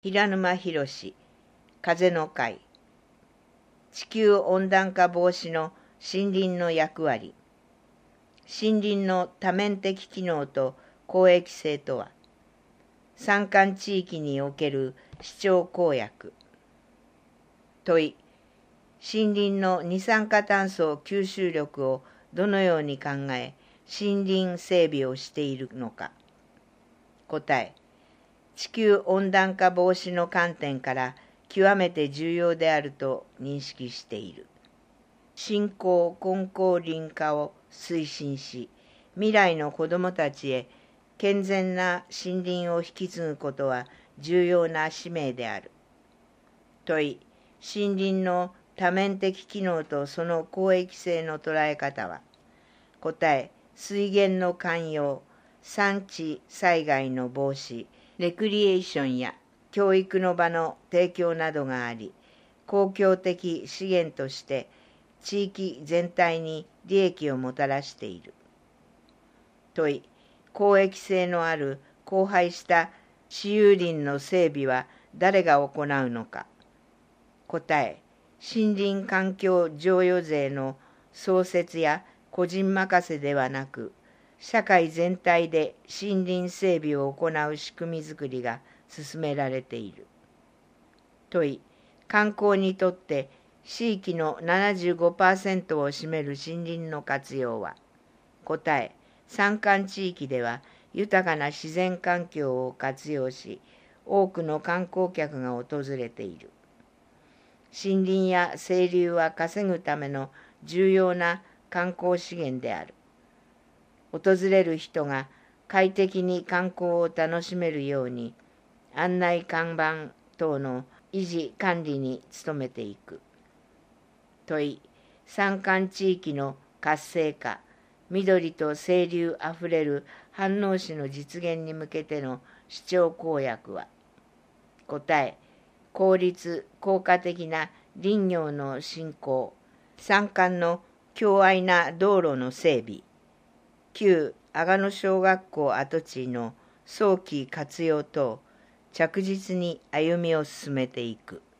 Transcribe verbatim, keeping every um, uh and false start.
平沼博風の会。地球温暖化防止の森林の役割。森林の多面的機能と公益性とは。山間地域における市長公約。問い。森林の二酸化炭素吸収力をどのように考え、森林整備をしているのか。答え。地球温暖化防止の観点から極めて重要であると認識している。新興根高林化を推進し、未来の子どもたちへ健全な森林を引き継ぐことは重要な使命である。問い。森林の多面的機能とその公益性の捉え方は。答え。水源の涵養、山地災害の防止、レクリエーションや教育の場の提供などがあり、公共的資源として地域全体に利益をもたらしている。問い。公益性のある荒廃した私有林の整備は誰が行うのか。答え。森林環境譲与税の創設や個人任せではなく、社会全体で森林整備を行う仕組みづくりが進められている。問い。観光にとって地域の ななじゅうごパーセント を占める森林の活用は。答え。山間地域では豊かな自然環境を活用し、多くの観光客が訪れている。森林や清流は稼ぐための重要な観光資源である。訪れる人が快適に観光を楽しめるように、案内看板等の維持管理に努めていく。問い。山間地域の活性化、緑と清流あふれる飯能市の実現に向けての市長公約は。答え。効率・効果的な林業の振興、山間の狭隘な道路の整備、旧阿賀野小学校跡地の早期活用等、着実に歩みを進めていく。